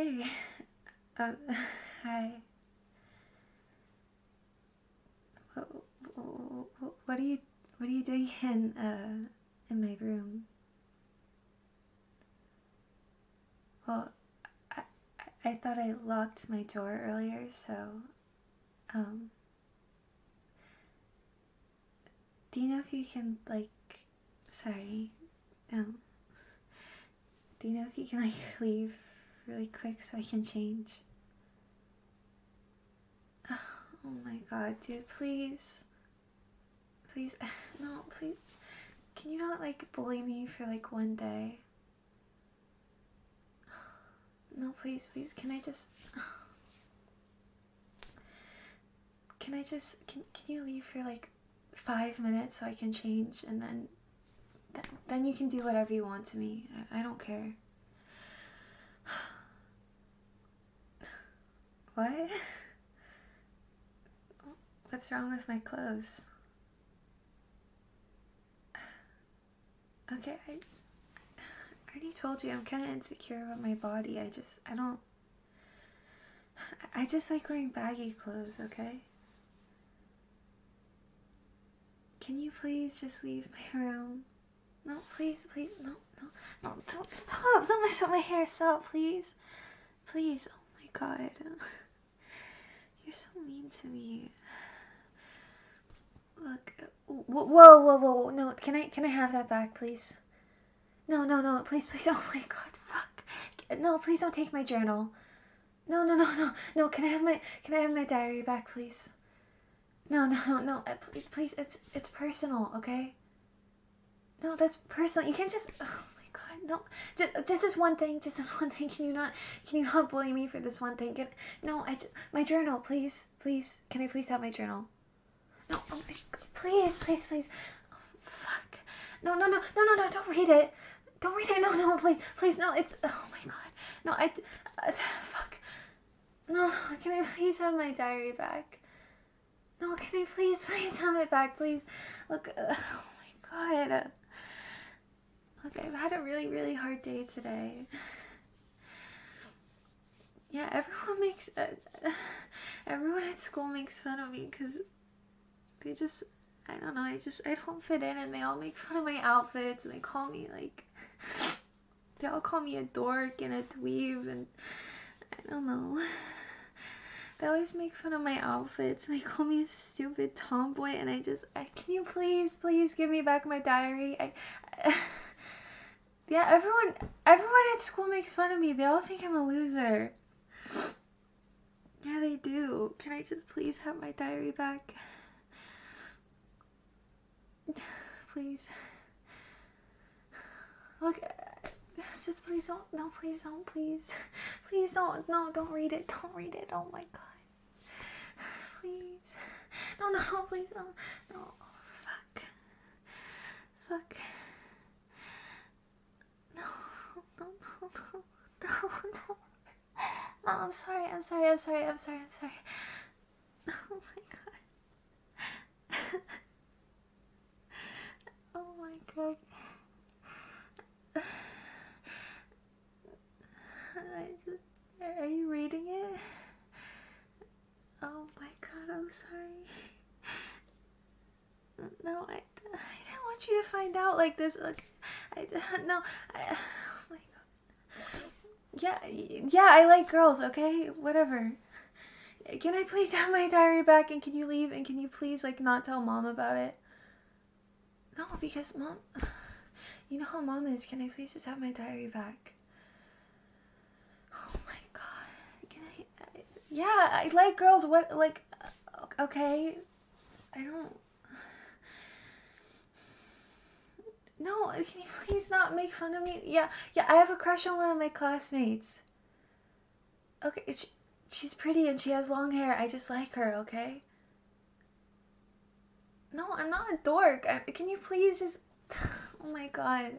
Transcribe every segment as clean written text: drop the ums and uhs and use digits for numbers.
Hi. Uh, Hi. What, what are you doing in my room? Well, I, I thought I locked my door earlier, so um, do you know if you can sorry, um, do you know if you can leave really quick so I can change? Oh my god, dude, please. Please, no, please. Can you not bully me for one day? No, please, can I just... Can you leave for 5 minutes so I can change, and then you can do whatever you want to me. I don't care. What? What's wrong with my clothes? Okay, I already told you I'm kind of insecure about my body. I just like wearing baggy clothes, okay? Can you please just leave my room? No, please, no, don't stop. Don't mess up my hair. Stop, please. Please, oh my god. You're so mean to me. Look, whoa, no, can I have that back, please? No, please, oh my god, fuck. No, please don't take my journal. No, can I have my diary back, please? No, please, it's personal, okay? No, that's personal. You can't just, oh my god, no. Just this one thing, can you not bully me for this one thing? No, my journal, please, can I please have my journal? No, oh my god, please. Oh, fuck. No, don't read it. No, please, no, it's, oh my god. No, fuck. No, can I please have my diary back? No, can I please have it back, please? Look, oh my god. Look, I've had a really hard day today. Yeah, everyone at school makes fun of me because they just, I don't know, I don't fit in, and they all make fun of my outfits, and they all call me a dork and a dweeb, and I don't know. They always make fun of my outfits, and they call me a stupid tomboy, and can you please give me back my diary? Yeah, everyone at school makes fun of me. They all think I'm a loser. Yeah, they do. Can I just please have my diary back? Please. Look, just please don't. No, please don't. Please don't. No, don't read it. Don't read it. Oh my god. Please. No, please don't. No. Oh, fuck. No. No. No, I'm sorry. Oh my god. Oh my god. Are you reading it? Oh my god, I'm sorry. No, I didn't want you to find out like this. Look, oh my god. Yeah, I like girls, okay? Whatever. Can I please have my diary back, and can you leave, and can you please not tell mom about it? No, because mom, you know how mom is. Can I please just have my diary back? Oh my god. Yeah, I like girls. What, okay. I don't. No, can you please not make fun of me? Yeah, I have a crush on one of my classmates. Okay, she's pretty and she has long hair. I just like her, okay? No, I'm not a dork. Can you please just... Oh my god.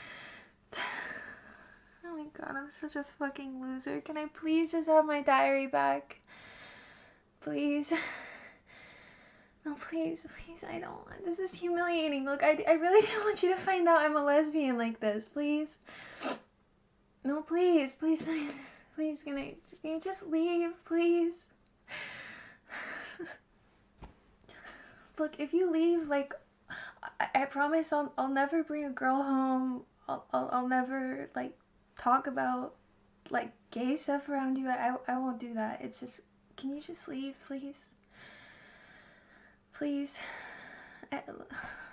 Oh my god, I'm such a fucking loser. Can I please just have my diary back? Please. No, please, I don't. This is humiliating. Look, I really didn't want you to find out I'm a lesbian like this. Please. No, please. Please, can you just leave, please? Look, if you leave, like, I promise I'll never bring a girl home. I'll never, like, talk about, like, gay stuff around you. I won't do that. It's just, can you just leave, please? Please. Look,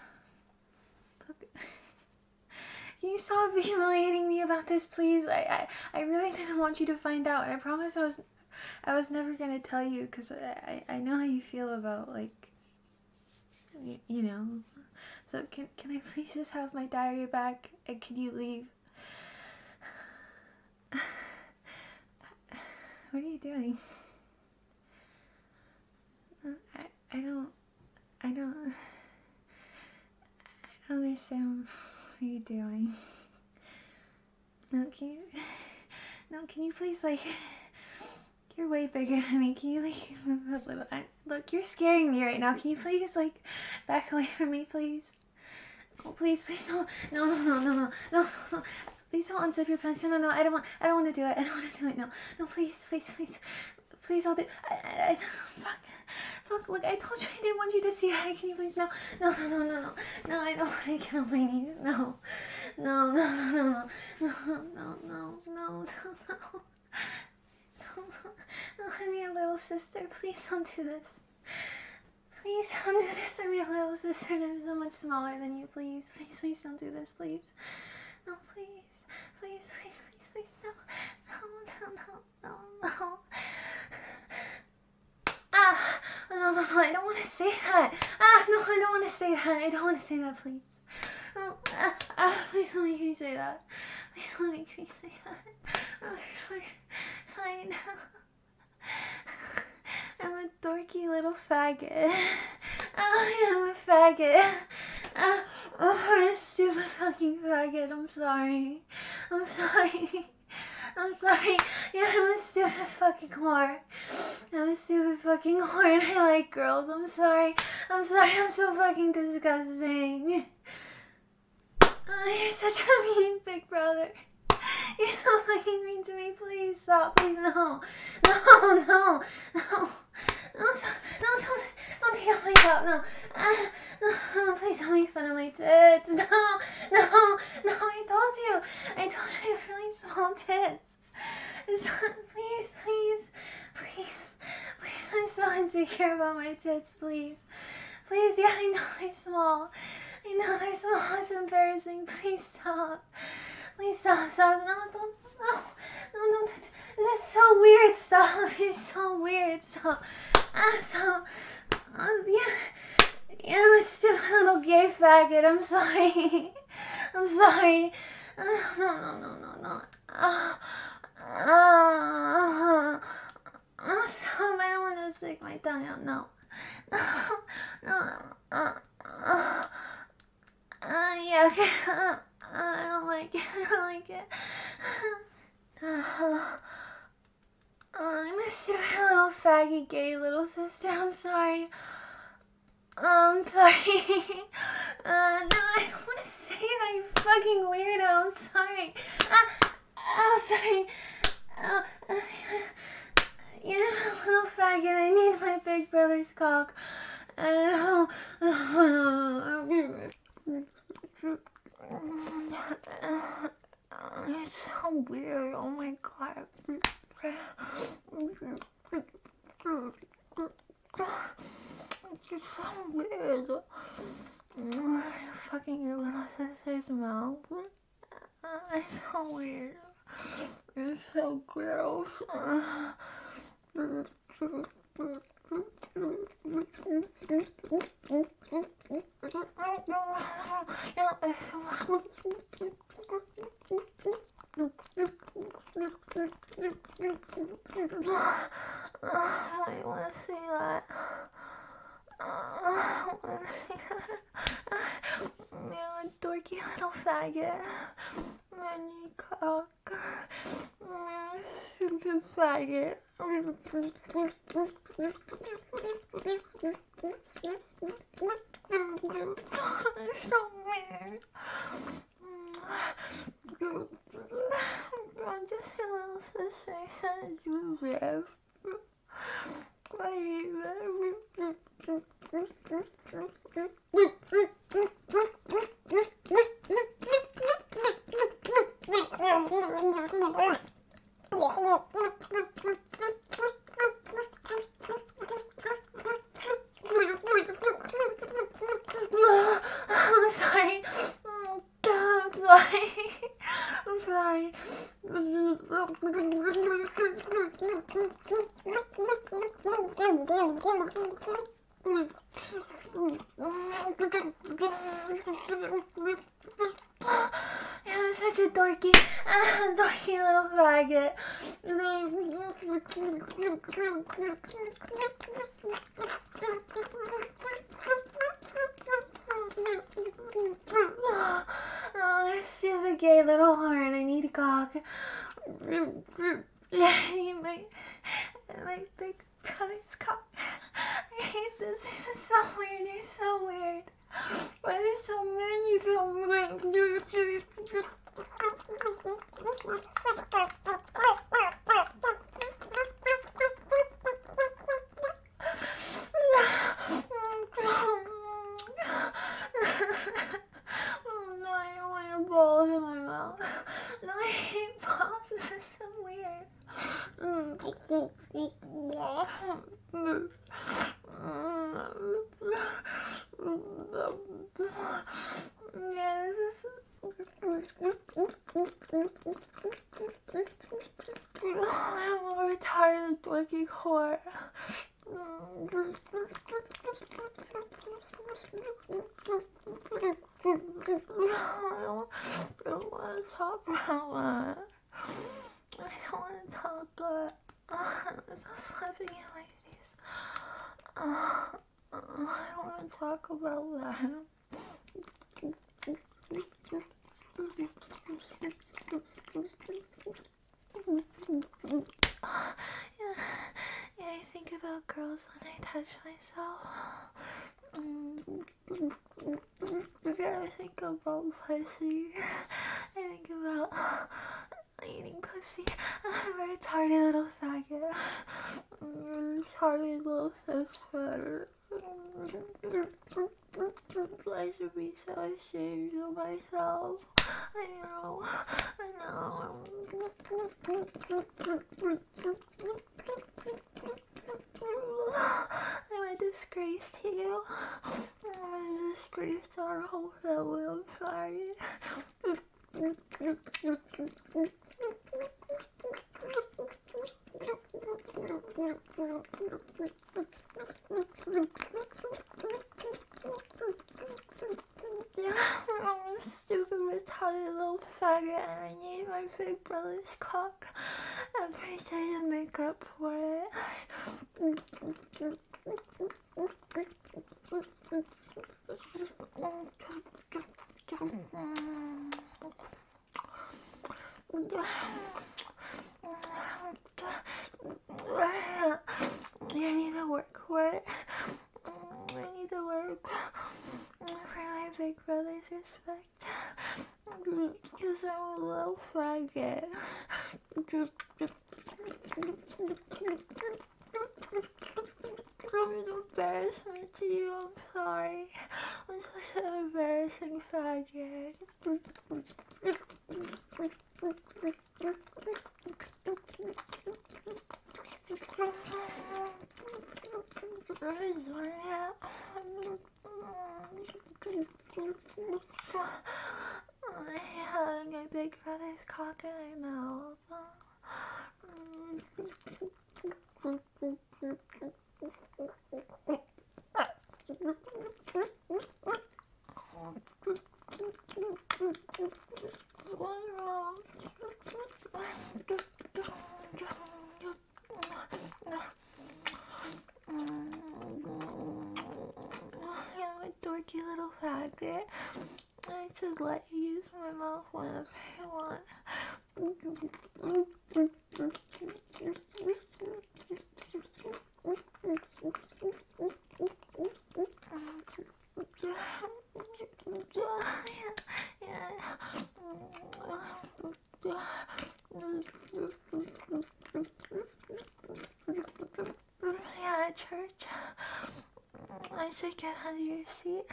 can you stop humiliating me about this, please? I really didn't want you to find out. I promise I was never gonna tell you, because I know how you feel about, like, you know. So can I please just have my diary back, and can you leave? What are you doing? I don't understand what you're doing. No, can you please, like, you're way bigger than me. Can you, like, move a little? Look, you're scaring me right now. Can you please, like, back away from me, please? Oh, please, no. Please don't unzip your pants. No, I don't want to do it. I don't want to do it. No, please, I'll do. Fuck. Look, I told you I didn't want you to see it. Can you please? No. I don't want to get on my knees. No. Let me, your little sister. Please don't do this. Please don't do this. I'm your little sister and I'm so much smaller than you. Please don't do this, please. No, please. No. No, I don't want to say that. No, I don't want to say that. I don't want to say that, please. No, please don't make me say that. Please don't make me say that. Fine. I'm a dorky little faggot. I'm a faggot. I'm a stupid fucking faggot. I'm sorry. Yeah, I'm a stupid fucking whore. I'm a stupid fucking whore and I like girls. I'm sorry. I'm so fucking disgusting. You're such a mean big brother. You're so fucking mean to me. Please stop. Please, no. Don't take off my top. No, please don't make fun of my tits. No, I told you I have really small tits. Please, I'm so insecure about my tits, please, yeah, I know they're small, it's embarrassing, please stop, no, this is so weird, stop, you're so weird, stop, yeah, I'm a stupid little gay faggot, I'm sorry, no, stop, I don't want to stick my tongue out, no, yeah, okay, I don't like it, I'm a stupid little faggy gay little sister, I'm sorry, I'm sorry, no, I don't want to say that, you fucking weirdo, I'm sorry, sorry, yeah, I'm a little faggot, I need my big brother's cock, it's so weird, oh my god, it's so weird, fucking your little sister's mouth, it's so weird, it's so gross, I want to see that. You're a dorky little faggot. Man, you cock. Stupid faggot. It's so weird. I'm just your little sister. I'm sorry. I'm sorry. I'm sorry. You're such a dorky little faggot. Oh, stupid gay little horn. I need a cock. Yeah, my big brother's cock. I hate this. This is so weird. He's so weird. Why are so many Oh no, I don't want your balls in my mouth. No, I hate balls. This is so weird. Yeah, this is... I'm a retarded dorky whore. I don't want to talk about that. I don't want to talk about stop slapping you like this. I don't want to talk about that. Yeah, I think about girls when I touch myself. Yeah, I think about pussy. I think about eating pussy. I'm a retarded little faggot. I'm a retarded little cis-fatter. I should be so ashamed of myself. I know. I'm a disgrace to you. I'm a disgrace to our whole family. I'm sorry. I'm a stupid, retarded little faggot, and I need my big brother's cock. I'm pretty sure to make up for it. I need to work for it. I need to work for my big brother's respect. Because I'm a little faggot. I'm an embarrassment to you, I'm sorry. I'm such an embarrassing faggot. I have my big brother's cock in my mouth. I'm a dorky little faggot. I should let you use my mouth whenever I want. Yeah. at church. I should get under your seat.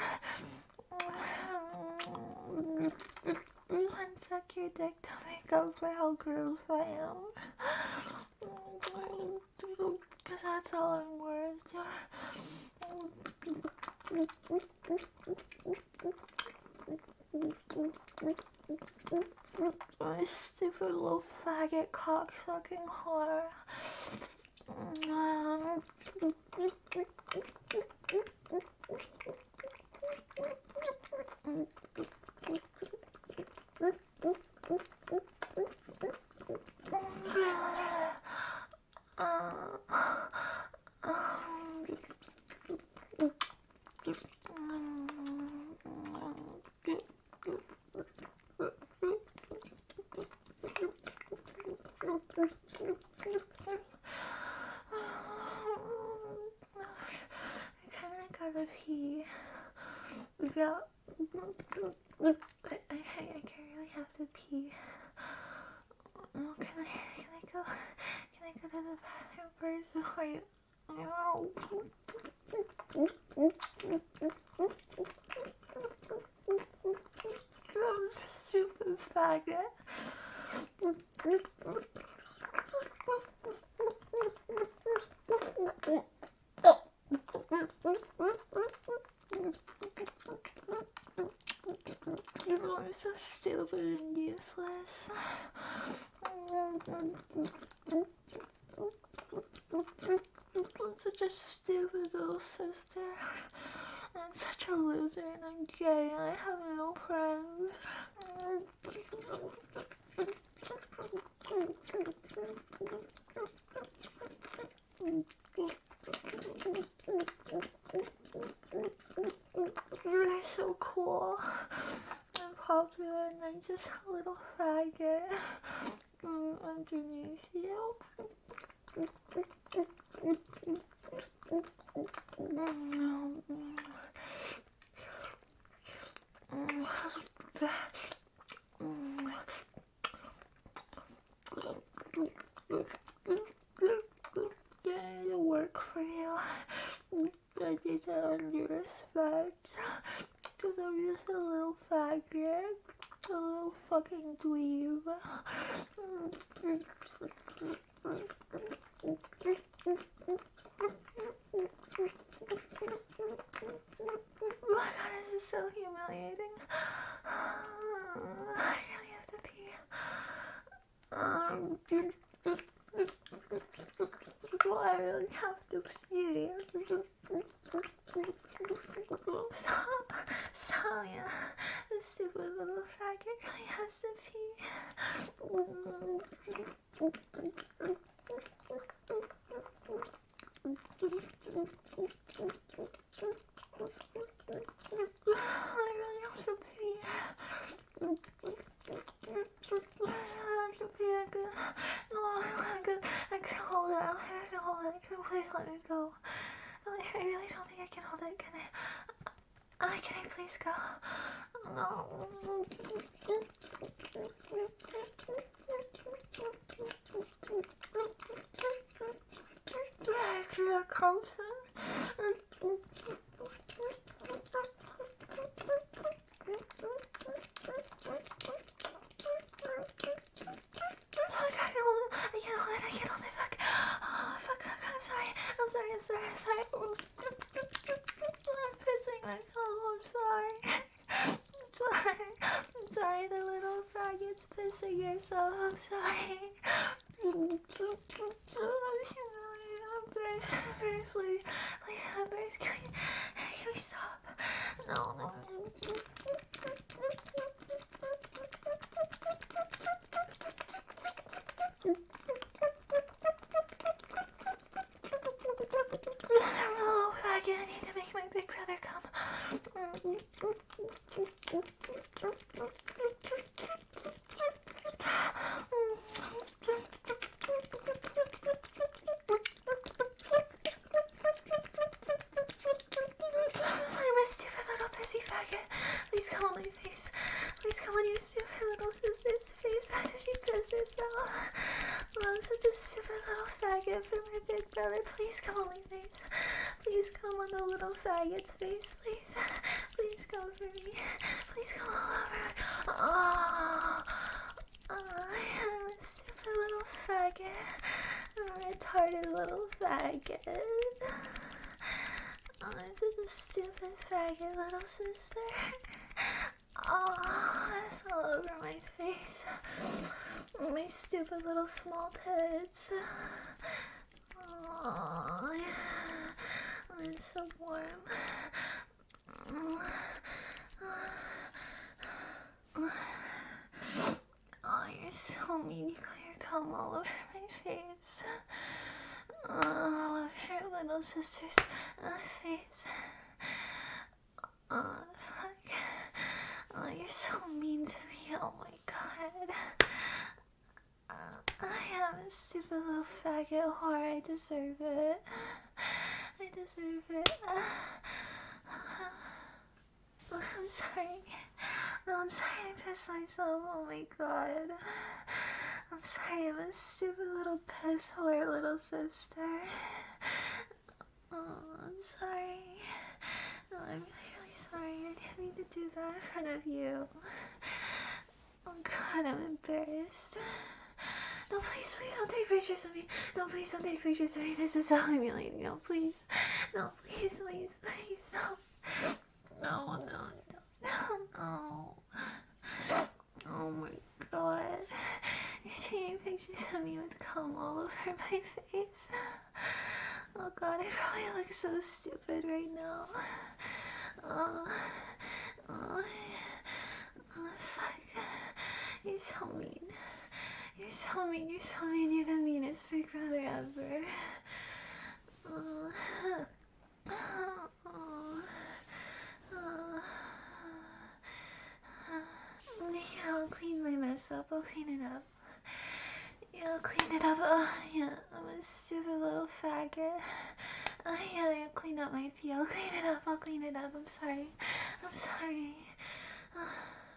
Unsuck your dick to make up for how gross I am. Cause that's all I'm worth. My stupid little faggot cock-sucking whore. I pee. Yeah. I really have to pee. No, can I go to the bathroom first before you? I'm a stupid faggot. I'm so stupid and useless. I'm such a stupid little sister. I'm such a loser and I'm gay and I have no friends. You're so cool and popular and I'm just a little faggot underneath you. I need to work for you. I need to earn your respect. Cause I'm just a little faggot. A little fucking dweeb. Oh my god, this is so humiliating. I really have to pee. I really have to pee. So yeah, this stupid little faggot really has to pee. I really have to pee. I can hold it. I can hold it. Can you please let me go? I really don't think I can hold it. Can I please go? No. Actually, Carlson. I can't hold it, fuck. Oh, fuck, I'm sorry. I'm pissing myself, I'm sorry, the little faggot's pissing yourself, I'm sorry. I'm very please, can we stop? No. Oh, faggot, I need to make my big brother come. I'm a stupid little pissy faggot. Please come on, please. please come on your stupid little sister's face after she pissed herself. Oh, I'm such a stupid little faggot for my big brother. Please come on my face. Please come on the little faggot's face, please. Please come for me. Please come all over. Oh, I'm a stupid little faggot. I'm a retarded little faggot. Oh, I'm such a stupid faggot, little sister. Oh, it's all over my face. My stupid little small tits. Oh, it's so warm. Oh, you're so mean. You got your cum all over my face. All over your little sister's face. Oh, fuck. Oh, you're so mean to me. Oh my god. I am a stupid little faggot whore. I deserve it. I deserve it. I'm sorry. No, I'm sorry I pissed myself. Oh my god. I'm sorry. I'm a stupid little piss whore little sister. Oh, I'm sorry. No, I'm really sorry. I didn't mean to do that in front of you. Oh god, I'm embarrassed. No, please don't take pictures of me. No, please don't take pictures of me. This is so humiliating. No, please. No, please, no. No. Oh my god. You're taking pictures of me with cum all over my face. Oh god, I probably look so stupid right now. Oh, fuck. You're so mean. You're so mean. You're the meanest big brother ever. Yeah, I'll clean my mess up. I'll clean it up. Yeah, I'll clean it up. Yeah, I'm a stupid little faggot. Yeah, I'll clean up my pee. I'll clean it up. I'm sorry.